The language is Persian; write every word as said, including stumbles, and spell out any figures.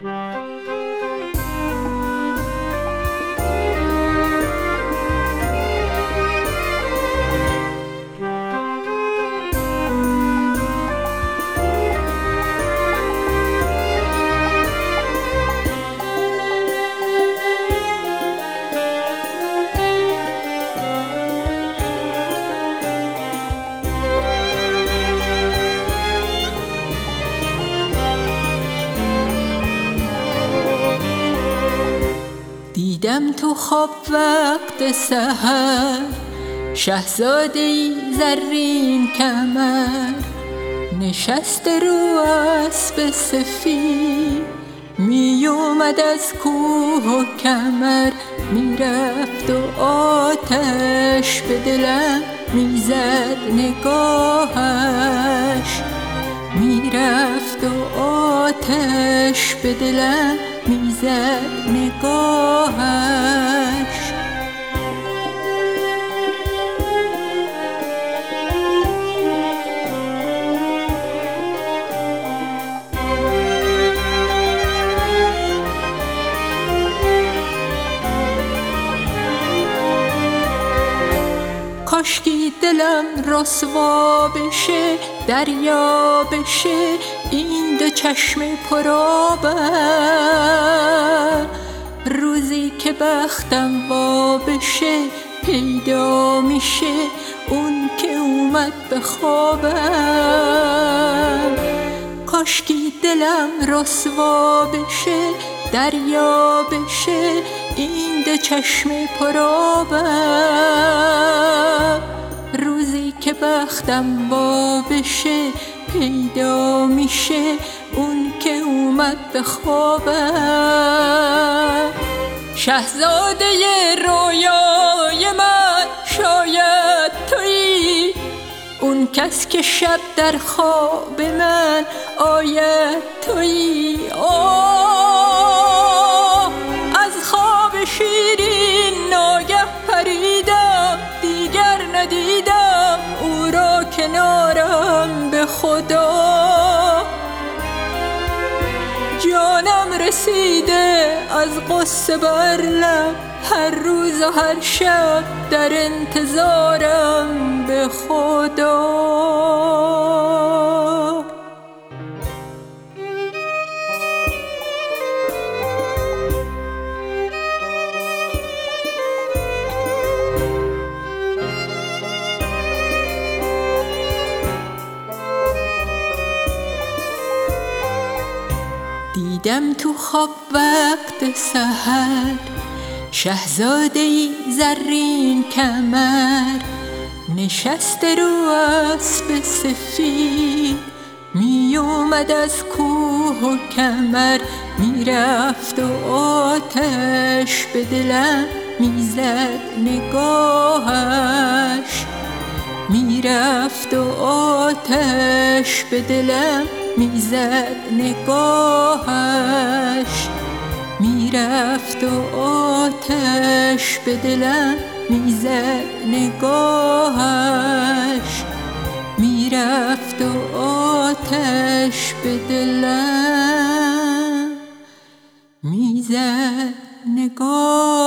دیدم تو خواب وقت سحر، شهزاده‌ای زرین کمر، نشسته رو اسب سفید، می اومد از کوه و کمر، می رفت و آتش به دلم می زد نگاهش، می رفت و آتش به دلم می زد نگاهش. کاشکی دلم رسوا بشه، دریا بشه این دو چشم پرآبم، روزی که بختم وا بشه پیدا میشه اون که اومد به خوابم. کاشکی دلم رسوا بشه، دریا بشه این دو چشم پرآبم، روزی که بختم وا بشه پیدا میشه اون که اومد به خوابم. شهزاده رویای من شاید تویی، اون کس که شب در خواب من آید تویی. آه از خواب شیرین ناگه پریدم، دیگر ندیدم او را کنارم به خدا. جانم رسیده از غصه بر لب، هر روز و هر شب در انتظارم به خدا. دیدم تو خواب وقت سحر، شهزاده‌ای زرین کمر، نشسته رو اسب سفید، می اومد از کوه و کمر، می رفت و آتش به دلم می زد نگاهش، می رفت و آتش به دلم می زد نگاهش، می رفت و آتش به دلم می زد نگاهش، می رفت و آتش به دلم می زد نگاهش.